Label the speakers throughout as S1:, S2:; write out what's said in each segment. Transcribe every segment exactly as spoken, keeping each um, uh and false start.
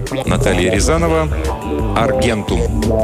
S1: Наталья Рязанова, «Аргентум».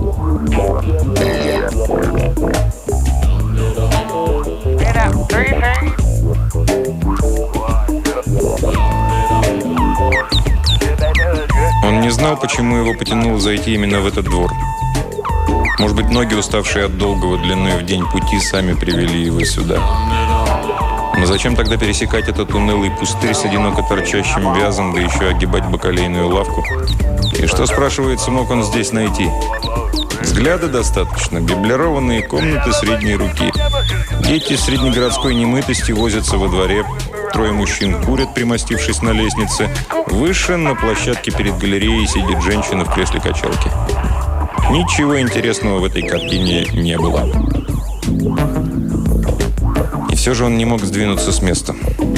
S1: Он не знал, почему его потянуло зайти именно в этот двор. Может быть, ноги, уставшие от долгого длиной в день пути, сами привели его сюда. Но зачем тогда пересекать этот унылый пустырь с одиноко торчащим вязом, да еще огибать бакалейную лавку? И что, спрашивается, мог он здесь найти? Взгляда достаточно, меблированные комнаты средней руки. Дети среднегородской немытости возятся во дворе. Трое мужчин курят, примостившись на лестнице. Выше, на площадке перед галереей, сидит женщина в кресле качалки. Ничего интересного в этой картине не было. И все же он не мог сдвинуться с места.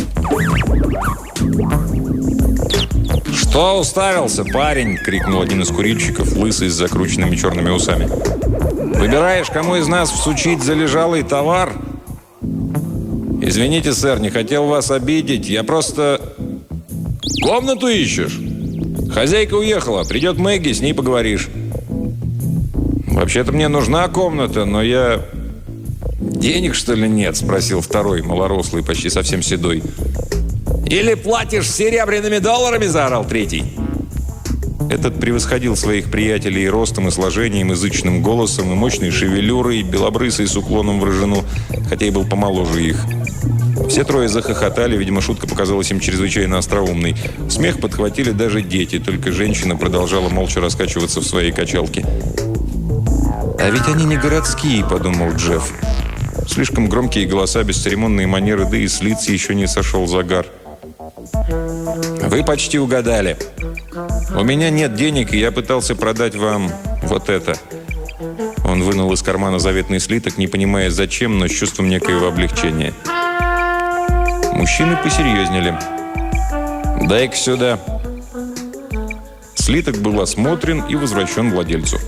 S1: «Что уставился, парень?» — крикнул один из курильщиков, лысый с закрученными черными усами. «Выбираешь, кому из нас всучить залежалый товар?» «Извините, сэр, не хотел вас обидеть. Я просто...» «Комнату ищешь? Хозяйка уехала. Придет Мэгги, с ней поговоришь». «Вообще-то мне нужна комната, но я...» «Денег, что ли, нет?» – спросил второй, малорослый, почти совсем седой. «Или платишь серебряными долларами?» – заорал третий. Этот превосходил своих приятелей и ростом, и сложением, и зычным голосом, и мощной шевелюрой, белобрысый с уклоном в рыжину, хотя и был помоложе их. Все трое захохотали, видимо, шутка показалась им чрезвычайно остроумной. Смех подхватили даже дети, только женщина продолжала молча раскачиваться в своей качалке. «А ведь они не городские», — подумал Джефф. Слишком громкие голоса, бесцеремонные манеры, да и с лиц еще не сошел загар. «Вы почти угадали. У меня нет денег, и я пытался продать вам вот это». Он вынул из кармана заветный слиток, не понимая зачем, но с чувством некоего облегчения. Мужчины посерьезнели. «Дай-ка сюда». Слиток был осмотрен и возвращен владельцу.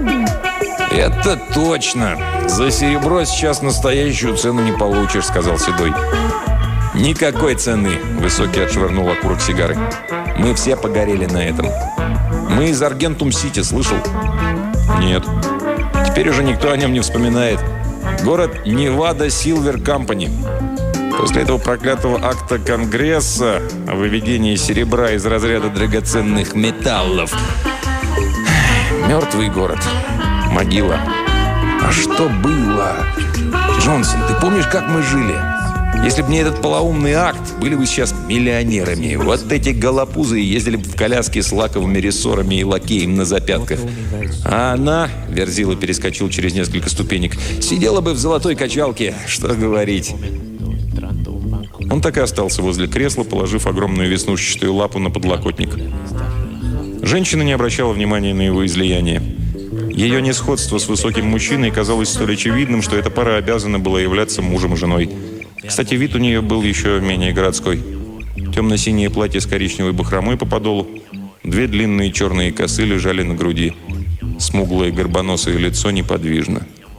S1: «Это точно! За серебро сейчас настоящую цену не получишь», — сказал Седой. «Никакой цены», — Высокий отшвырнул окурок сигары. «Мы все погорели на этом. Мы из Аргентум-Сити, слышал?» «Нет». «Теперь уже никто о нем не вспоминает. Город Невада Силвер Компани. После этого проклятого акта Конгресса о выведении серебра из разряда драгоценных металлов. Мертвый город. Могила. А что было? Джонсон, ты помнишь, как мы жили? Если бы не этот полоумный акт, были бы сейчас миллионерами. Вот эти голопузы ездили бы в коляске с лаковыми рессорами и лакеем на запятках. А она, Верзила перескочил через несколько ступенек, сидела бы в золотой качалке. Что говорить? Он так и остался возле кресла, положив огромную веснушчатую лапу на подлокотник. Женщина не обращала внимания на его излияние. Ее несходство с высоким мужчиной казалось столь очевидным, что эта пара обязана была являться мужем и женой. Кстати, вид у нее был еще менее городской. Темно-синее платье с коричневой бахромой по подолу, две длинные черные косы лежали на груди. Смуглое горбоносое лицо неподвижно.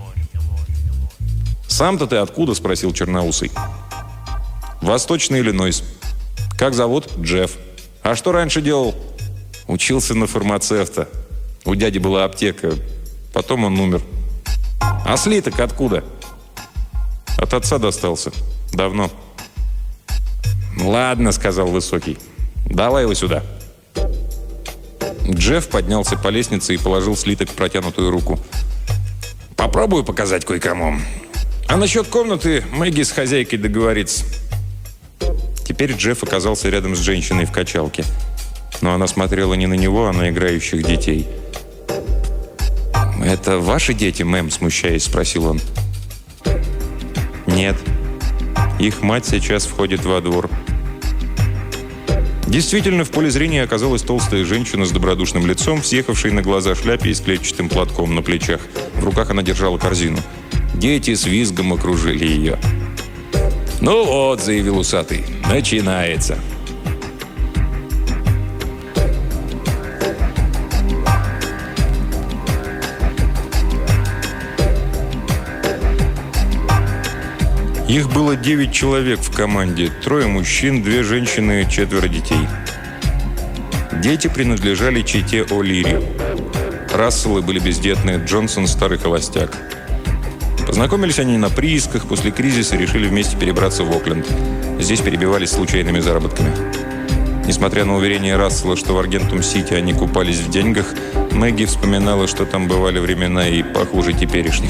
S1: «Сам-то ты откуда?» – спросил черноусый. «Восточный Иллинойс. Как зовут?» «Джефф». «А что раньше делал?» «Учился на фармацевта. У дяди была аптека. Потом он умер». «А слиток откуда?» «От отца достался. Давно». «Ладно», — сказал Высокий. «Давай его сюда». Джефф поднялся по лестнице и положил слиток в протянутую руку. «Попробую показать кое-кому. А насчет комнаты Мэгги с хозяйкой договорится». Теперь Джефф оказался рядом с женщиной в качалке. Но она смотрела не на него, а на играющих детей. «Это ваши дети, мэм?» – смущаясь, спросил он. «Нет. Их мать сейчас входит во двор». Действительно, в поле зрения оказалась толстая женщина с добродушным лицом, съехавшей на глаза шляпе и с клетчатым платком на плечах. В руках она держала корзину. Дети с визгом окружили ее. «Ну вот», — заявил усатый, — «начинается». Их было девять человек в команде. Трое мужчин, две женщины, четверо детей. Дети принадлежали чете О'Лири. Расселы были бездетные, Джонсон – старый холостяк. Познакомились они на приисках, после кризиса решили вместе перебраться в Окленд. Здесь перебивались случайными заработками. Несмотря на уверение Рассела, что в Аргентум-Сити они купались в деньгах, Мэгги вспоминала, что там бывали времена и похуже теперешних.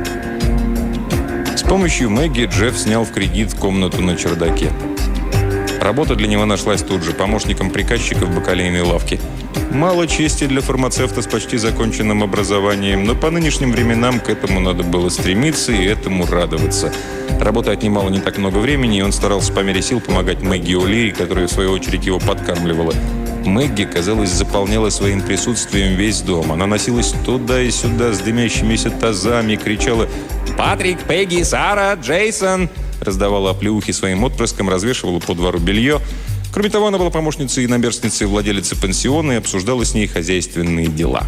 S1: С помощью Мэгги Джефф снял в кредит комнату на чердаке. Работа для него нашлась тут же, помощником приказчика в бакалейной лавке. Мало чести для фармацевта с почти законченным образованием, но по нынешним временам к этому надо было стремиться и этому радоваться. Работа отнимала не так много времени, и он старался по мере сил помогать Мэгги О'Лири, которая, в свою очередь, его подкармливала. Мэгги, казалось, заполняла своим присутствием весь дом. Она носилась туда и сюда с дымящимися тазами, кричала «Патрик, Пегги, Сара, Джейсон!», раздавала оплеухи своим отпрыскам, развешивала по двору белье. Кроме того, она была помощницей и наперсницей владелицы пансиона и обсуждала с ней хозяйственные дела.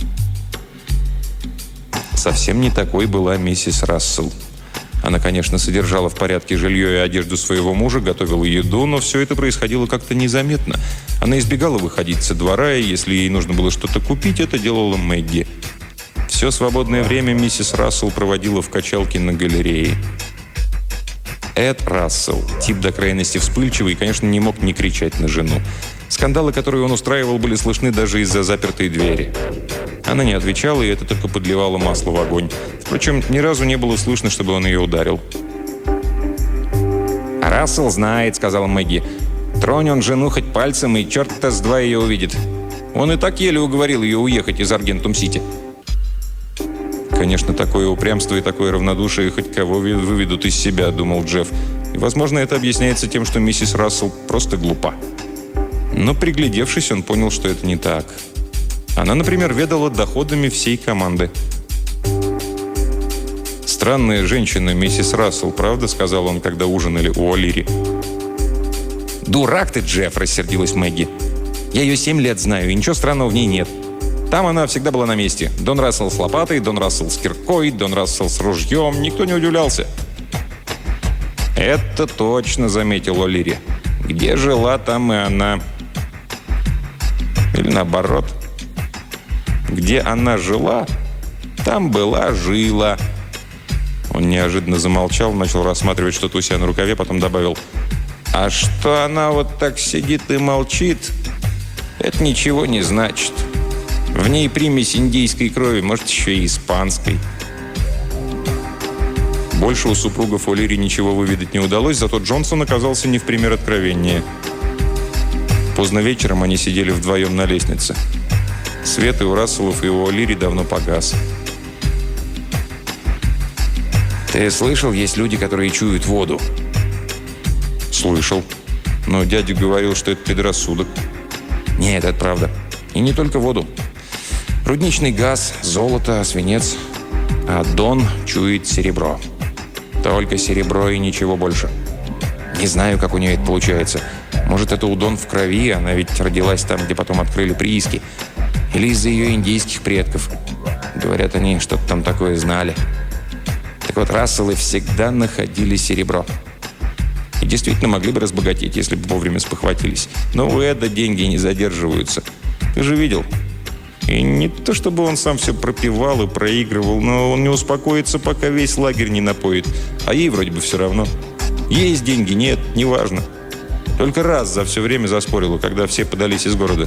S1: Совсем не такой была миссис Рассел. Она, конечно, содержала в порядке жилье и одежду своего мужа, готовила еду, но все это происходило как-то незаметно. Она избегала выходить со двора, и если ей нужно было что-то купить, это делала Мэгги. Все свободное время миссис Рассел проводила в качалке на галерее. Эд Рассел, тип до крайности вспыльчивый, конечно, не мог не кричать на жену. Скандалы, которые он устраивал, были слышны даже из-за запертой двери. Она не отвечала, и это только подливало масло в огонь. Впрочем, ни разу не было слышно, чтобы он ее ударил. «Рассел знает», — сказала Мэгги. «Тронь он жену хоть пальцем, и черт-то с два ее увидит. Он и так еле уговорил ее уехать из Аргентум-Сити». Конечно, такое упрямство и такое равнодушие хоть кого выведут из себя, думал Джефф. И, возможно, это объясняется тем, что миссис Рассел просто глупа. Но, приглядевшись, он понял, что это не так. Она, например, ведала доходами всей команды. «Странная женщина, миссис Рассел, правда?» — сказал он, когда ужинали у О'Лири. «Дурак ты, Джефф!» — рассердилась Мэгги. «Я ее семь лет знаю, и ничего странного в ней нет. Там она всегда была на месте. Дон Рассел с лопатой, Дон Рассел с киркой, Дон Рассел с ружьем. Никто не удивлялся». «Это точно», — заметил О'Лири. «Где жила, там и она». Или наоборот. «Где она жила, там была жила». Он неожиданно замолчал, начал рассматривать что-то у себя на рукаве, потом добавил: «А что она вот так сидит и молчит, это ничего не значит. В ней примесь индийской крови, может, еще и испанской». Больше у супругов О'Лири ничего выведать не удалось, зато Джонсон оказался не в пример откровеннее. Поздно вечером они сидели вдвоем на лестнице. Свет и у Расселов, и у О'Лири давно погас. «Ты слышал, есть люди, которые чуют воду?» «Слышал. Но дядя говорил, что это предрассудок». «Нет, это правда. И не только воду. Рудничный газ, золото, свинец. А Дон чует серебро. Только серебро и ничего больше. Не знаю, как у нее это получается. Может, это у Дон в крови, она ведь родилась там, где потом открыли прииски. Или из-за ее индейских предков. Говорят, они что-то там такое знали. Так вот, Расселы всегда находили серебро. И действительно могли бы разбогатеть, если бы вовремя спохватились. Но у Эда деньги не задерживаются. Ты же видел? И не то, чтобы он сам все пропивал и проигрывал, но он не успокоится, пока весь лагерь не напоит. А ей вроде бы все равно. Есть деньги, нет, неважно. Только раз за все время заспорила, когда все подались из города.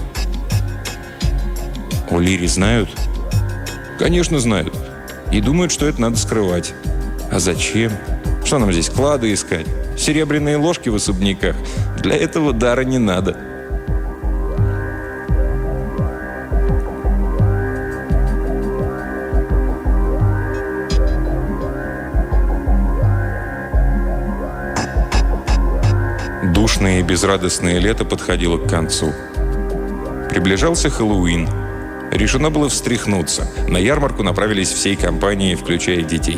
S1: О'Лири знают? Конечно, знают. И думают, что это надо скрывать. А зачем? Что нам здесь, клады искать? Серебряные ложки в особняках? Для этого дара не надо. Душное и безрадостное лето подходило к концу. Приближался Хэллоуин. Решено было встряхнуться. На ярмарку направились всей компанией, включая детей.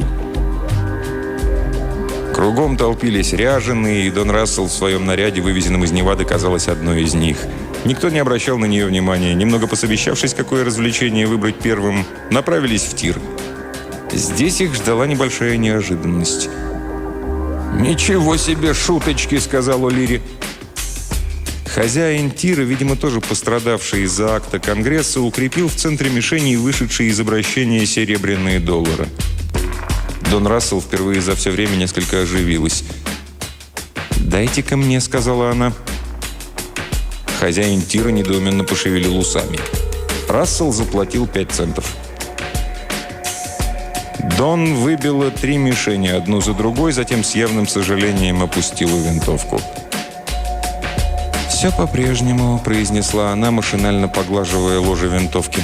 S1: Кругом толпились ряженые, и Дон Рассел в своем наряде, вывезенном из Невады, казалась одной из них. Никто не обращал на нее внимания. Немного посовещавшись, какое развлечение выбрать первым, направились в тир. Здесь их ждала небольшая неожиданность. «Ничего себе шуточки!» — сказал О'Лири.
S2: Хозяин тира, видимо, тоже пострадавший из-за акта Конгресса, укрепил в центре мишени вышедшие из обращения серебряные доллары. Дон Рассел впервые за все время несколько оживилась. «Дайте-ка мне», — сказала она. Хозяин тира недоуменно пошевелил усами. Рассел заплатил пять центов. Дон выбила три мишени, одну за другой, затем с явным сожалением опустила винтовку. «Все по-прежнему», — произнесла она, машинально поглаживая ложе винтовки.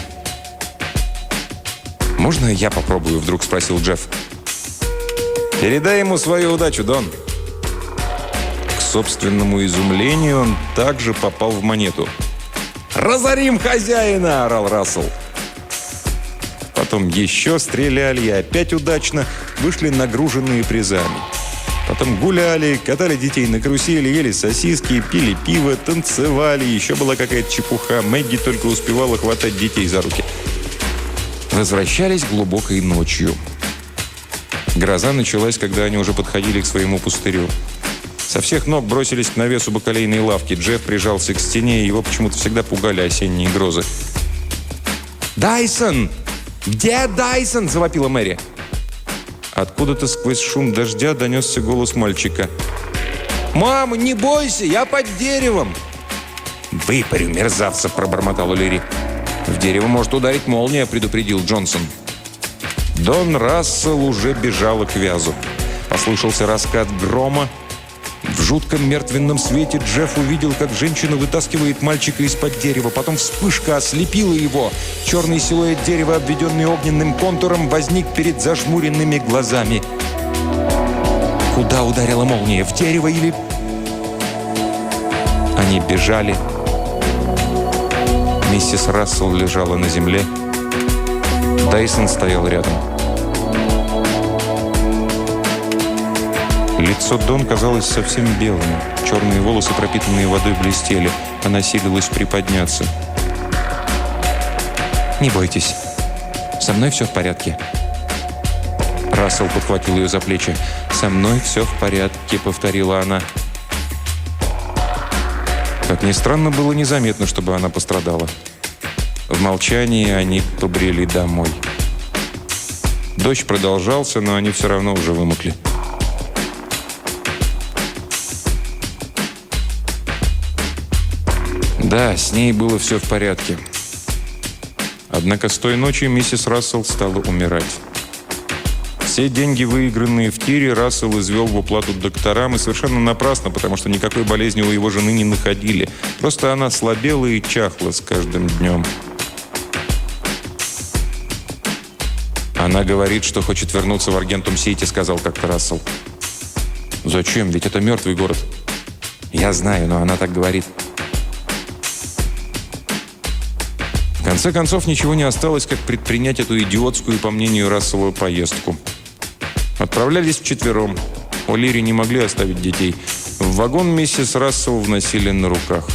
S2: «Можно я попробую?» — вдруг спросил Джефф.
S1: «Передай ему свою удачу, Дон».
S2: К собственному изумлению он также попал в монету.
S1: «Разорим хозяина!» – орал Рассел.
S2: Потом еще стреляли и опять удачно вышли нагруженные призами. Потом гуляли, катали детей на карусели, ели сосиски, пили пиво, танцевали. Еще была какая-то чепуха. Мэгги только успевала хватать детей за руки. Возвращались глубокой ночью. Гроза началась, когда они уже подходили к своему пустырю. Со всех ног бросились к навесу бакалейной лавки. Джефф прижался к стене, и его почему-то всегда пугали осенние грозы.
S1: «Дайсон! Где Дайсон?» – завопила Мэри.
S2: Откуда-то сквозь шум дождя донесся голос мальчика.
S1: «Мама, не бойся, я под деревом!»
S2: «Выпарю, мерзавца!» – пробормотал О'Лири.
S1: «В дерево может ударить молния», – предупредил Джонсон.
S2: Дон Рассел уже бежала к вязу. Послышался раскат грома. В жутком мертвенном свете Джефф увидел, как женщина вытаскивает мальчика из-под дерева. Потом вспышка ослепила его. Черный силуэт дерева, обведенный огненным контуром, возник перед зажмуренными глазами. Куда ударила молния? В дерево или... Они бежали. Миссис Рассел лежала на земле. Дайсон стоял рядом. Лицо Дон казалось совсем белым. Черные волосы, пропитанные водой, блестели. Она силилась приподняться. «Не бойтесь. Со мной все в порядке». Рассел подхватил ее за плечи. «Со мной все в порядке», — повторила она. Как ни странно, было незаметно, чтобы она пострадала. В молчании они побрели домой. Дождь продолжался, но они все равно уже вымокли. Да, с ней было все в порядке. Однако с той ночи миссис Рассел стала умирать. Все деньги, выигранные в тире, Рассел извел в уплату докторам, и совершенно напрасно, потому что никакой болезни у его жены не находили. Просто она слабела и чахла с каждым днем. «Она говорит, что хочет вернуться в Аргентум-Сити», — сказал как-то Рассел. «Зачем? Ведь это мертвый город». «Я знаю, но она так говорит». В конце концов, ничего не осталось, как предпринять эту идиотскую, по мнению Рассела, поездку. Отправлялись вчетвером. О'Лири не могли оставить детей. В вагон миссис Рассел вносили на руках.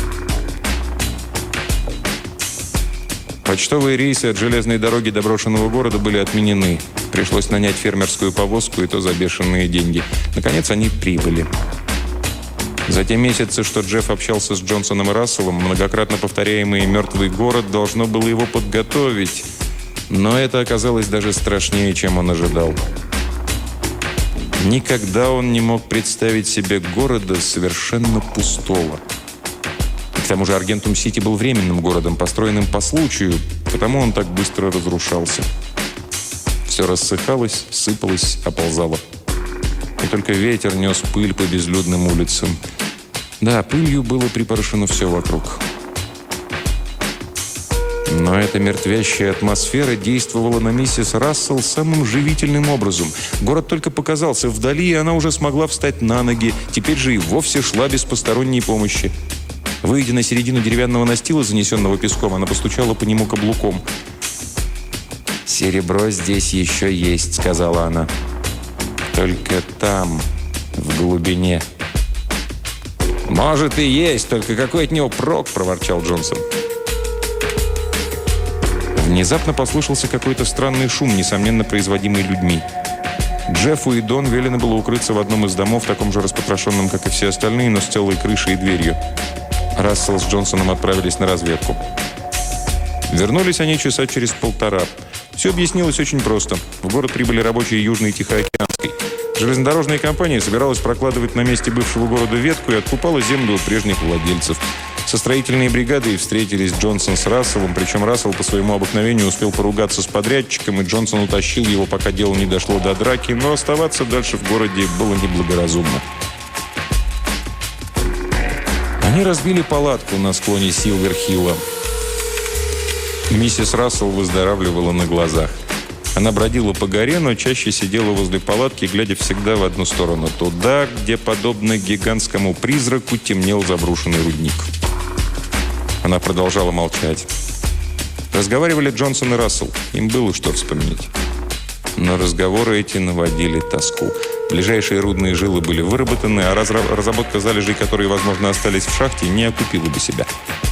S2: Почтовые рейсы от железной дороги до брошенного города были отменены. Пришлось нанять фермерскую повозку, и то за бешеные деньги. Наконец, они прибыли. За те месяцы, что Джефф общался с Джонсоном и Расселом, многократно повторяемый «мертвый город» должно было его подготовить. Но это оказалось даже страшнее, чем он ожидал. Никогда он не мог представить себе города совершенно пустого. И к тому же Аргентум-Сити был временным городом, построенным по случаю, потому он так быстро разрушался. Все рассыхалось, сыпалось, оползало. И только ветер нес пыль по безлюдным улицам. Да, пылью было припорошено все вокруг. Но эта мертвящая атмосфера действовала на миссис Рассел самым живительным образом. Город только показался вдали, и она уже смогла встать на ноги. Теперь же и вовсе шла без посторонней помощи. Выйдя на середину деревянного настила, занесенного песком, она постучала по нему каблуком. «Серебро здесь еще есть», — сказала она. «Только там, в глубине».
S1: «Может и есть, только какой от него прок», — проворчал Джонсон.
S2: Внезапно послышался какой-то странный шум, несомненно производимый людьми. Джеффу и Дон велено было укрыться в одном из домов, таком же распотрошенном, как и все остальные, но с целой крышей и дверью. Рассел с Джонсоном отправились на разведку. Вернулись они часа через полтора. Все объяснилось очень просто. В город прибыли рабочие Южной Тихоокеанской. Железнодорожная компания собиралась прокладывать на месте бывшего города ветку и откупала землю у прежних владельцев. Со строительной бригадой встретились Джонсон с Расселом, причем Рассел по своему обыкновению успел поругаться с подрядчиком, и Джонсон утащил его, пока дело не дошло до драки, но оставаться дальше в городе было неблагоразумно. Они разбили палатку на склоне Силвер-Хилла. Миссис Рассел выздоравливала на глазах. Она бродила по горе, но чаще сидела возле палатки, глядя всегда в одну сторону, туда, где, подобно гигантскому призраку, темнел заброшенный рудник. Она продолжала молчать. Разговаривали Джонсон и Рассел. Им было что вспомнить. Но разговоры эти наводили тоску. Ближайшие рудные жилы были выработаны, а разработка залежей, которые, возможно, остались в шахте, не окупила бы себя.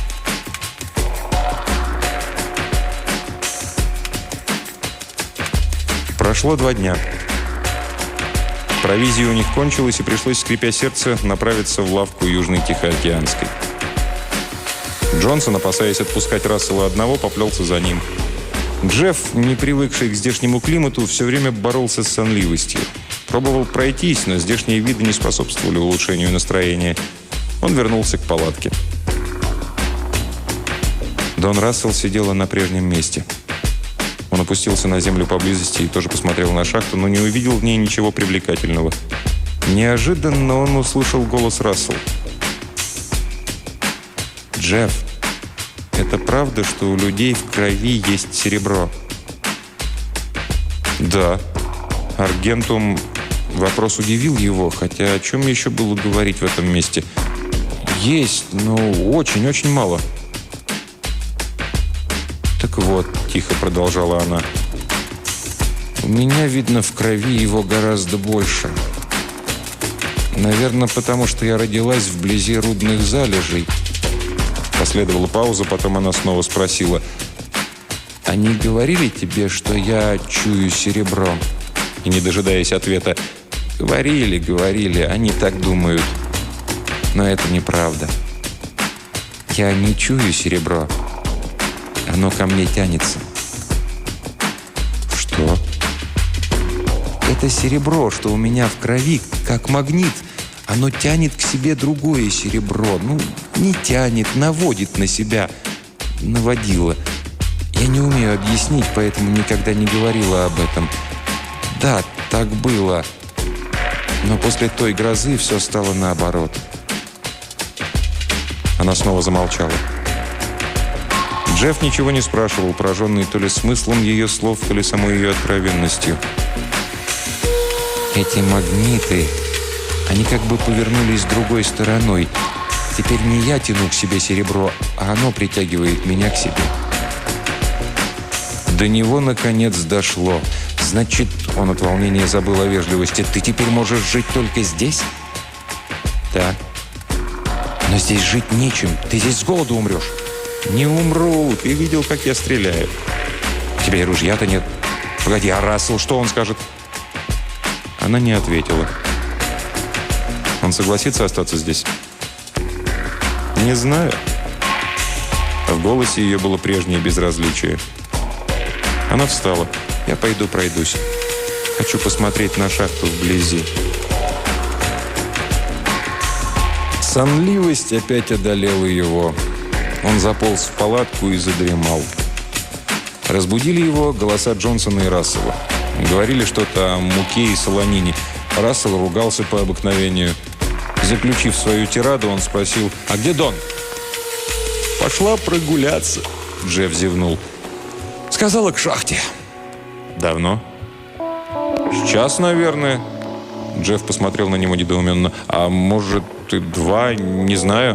S2: Прошло два дня. Провизия у них кончилась, и пришлось, скрипя сердце, направиться в лавку Южной Тихоокеанской. Джонсон, опасаясь отпускать Рассела одного, поплелся за ним. Джефф, не привыкший к здешнему климату, все время боролся с сонливостью. Пробовал пройтись, но здешние виды не способствовали улучшению настроения. Он вернулся к палатке. Дон Рассел сидела на прежнем месте. Он опустился на землю поблизости и тоже посмотрел на шахту, но не увидел в ней ничего привлекательного. Неожиданно он услышал голос Рассел. «Джефф, это правда, что у людей в крови есть серебро?» «Да». Аргентум... Вопрос удивил его, хотя о чем еще было говорить в этом месте? «Есть, но очень-очень мало». «Так вот», — тихо продолжала она, — «у меня, видно, в крови его гораздо больше. Наверное, потому что я родилась вблизи рудных залежей». Последовала пауза, потом она снова спросила: «Они говорили тебе, что я чую серебро?» И, не дожидаясь ответа: «Говорили, говорили, они так думают. Но это неправда. Я не чую серебро. Оно ко мне тянется». «Что?» «Это серебро, что у меня в крови, как магнит. Оно тянет к себе другое серебро. Ну, не тянет, наводит на себя. Наводило. Я не умею объяснить, поэтому никогда не говорила об этом. Да, так было. Но после той грозы все стало наоборот». Она снова замолчала. Джефф ничего не спрашивал, пораженный то ли смыслом ее слов, то ли самой ее откровенностью. «Эти магниты, они как бы повернулись другой стороной. Теперь не я тяну к себе серебро, а оно притягивает меня к себе». До него, наконец, дошло. «Значит, он от волнения забыл о вежливости. Ты теперь можешь жить только здесь?» «Да». «Но здесь жить нечем. Ты здесь с голоду умрешь». «Не умру. Ты видел, как я стреляю». «У тебя и ружья-то нет». «Погоди, а Рассел, что он скажет?» Она не ответила. «Он согласится остаться здесь?» «Не знаю». В голосе ее было прежнее безразличие. Она встала. «Я пойду пройдусь. Хочу посмотреть на шахту вблизи». Сонливость опять одолела его. Он заполз в палатку и задремал. Разбудили его голоса Джонсона и Рассела. Говорили что-то о муке и солонине. Рассел ругался по обыкновению. Заключив свою тираду, он спросил: «А где Дон?» «Пошла прогуляться», — Джефф зевнул. «Сказала, к шахте». «Давно?» «Час, наверное». Джефф посмотрел на него недоуменно. «А может, и два, не знаю».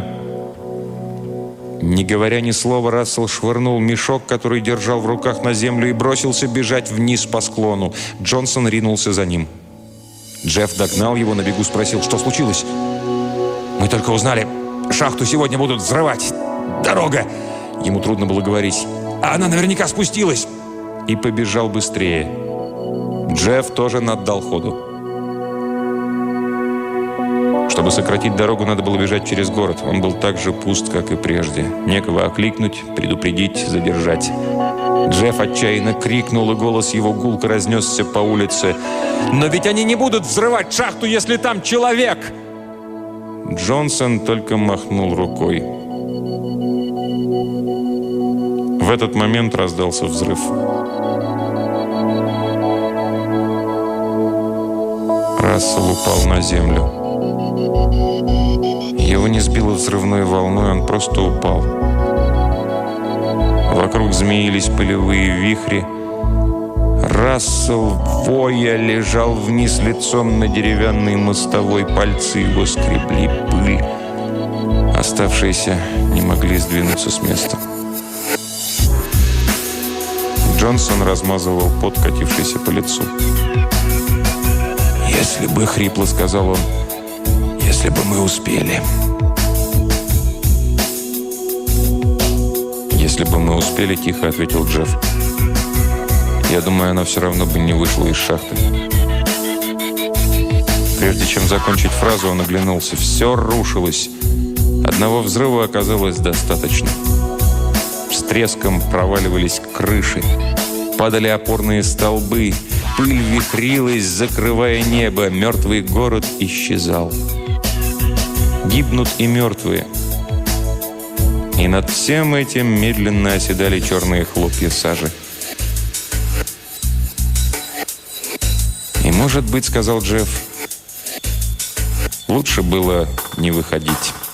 S2: Не говоря ни слова, Рассел швырнул мешок, который держал в руках, на землю и бросился бежать вниз по склону. Джонсон ринулся за ним. Джефф догнал его, на бегу спросил: «Что случилось?» «Мы только узнали, шахту сегодня будут взрывать. Дорога!» Ему трудно было говорить. «А она наверняка спустилась!» И побежал быстрее. Джефф тоже наддал ходу. Чтобы сократить дорогу, надо было бежать через город. Он был так же пуст, как и прежде. Некого окликнуть, предупредить, задержать. Джефф отчаянно крикнул, и голос его гулко разнесся по улице. «Но ведь они не будут взрывать шахту, если там человек!» Джонсон только махнул рукой. В этот момент раздался взрыв. Рассел упал на землю. Его не сбило взрывной волной, он просто упал. Вокруг змеились пылевые вихри. Рассел, воя, лежал вниз лицом на деревянной мостовой. Пальцы его скребли пыль. Оставшиеся не могли сдвинуться с места. Джонсон размазывал пот, катившийся по лицу. «Если бы, — хрипло сказал он, — если бы мы успели». «Если бы мы успели, — тихо ответил Джефф, — я думаю, она все равно бы не вышла из шахты». Прежде чем закончить фразу, он оглянулся. Все рушилось. Одного взрыва оказалось достаточно. С треском проваливались крыши. Падали опорные столбы. Пыль вихрилась, закрывая небо. Мертвый город исчезал. Гибнут и мертвые. И над всем этим медленно оседали черные хлопья сажи. «И, может быть, — сказал Джефф, — лучше было не выходить».